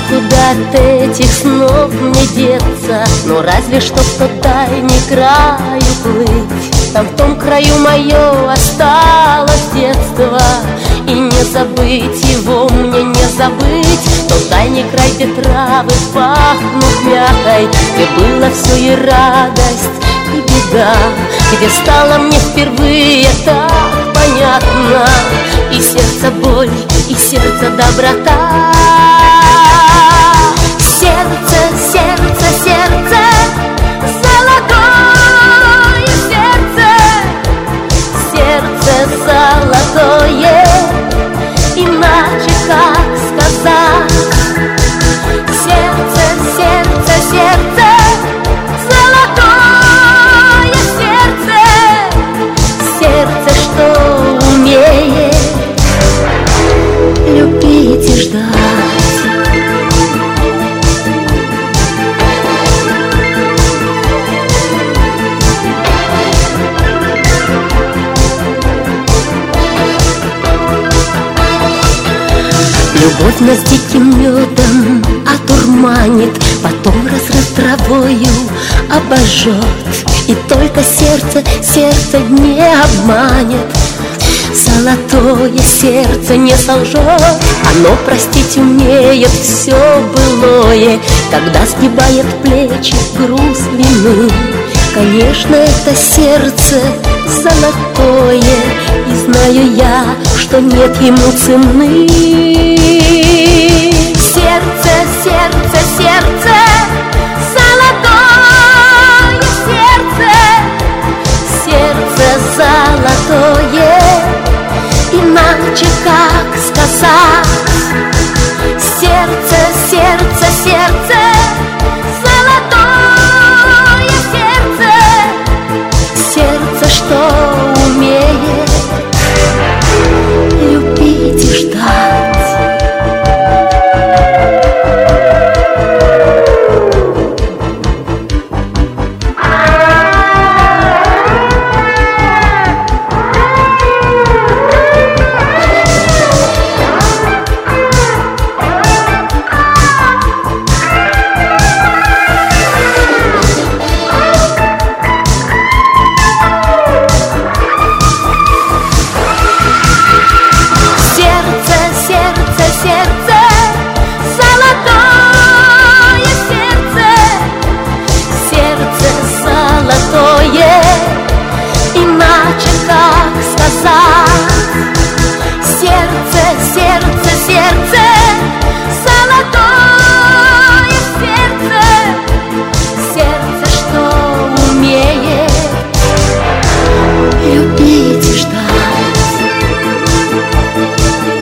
куда от этих снов мне деться? Ну разве что в тот дальний край уплыть. Там в том краю мое осталось детство, и не забыть его мне не забыть. Тот дальний край, где травы пахнут мятой, где было все и радость, и беда, где стало мне впервые так понятно и сердце боль, и сердце доброта. Сердце, сердце, сердце, золотое сердце, сердце золотое, иначе как сказать? Сердце, сердце, сердце, золотое сердце, сердце, что умеет любить и ждать. Любовь нас диким медом одурманит, потом разрыв травою обожжет. И только сердце, сердце не обманет. Золотое сердце не солжет, оно простить умеет все былое, когда сгибает плечи груз вины. Конечно, это сердце золотое, и знаю я, что нет ему цены.